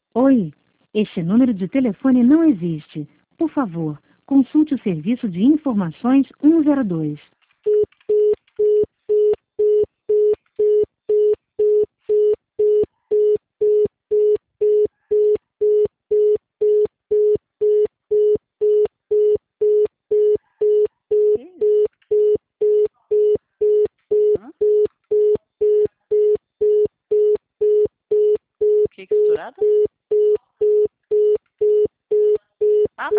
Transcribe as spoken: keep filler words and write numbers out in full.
Oi, este número de telefone não existe. Por favor, consulte o serviço de informações um zero dois. Hã? Que costurada?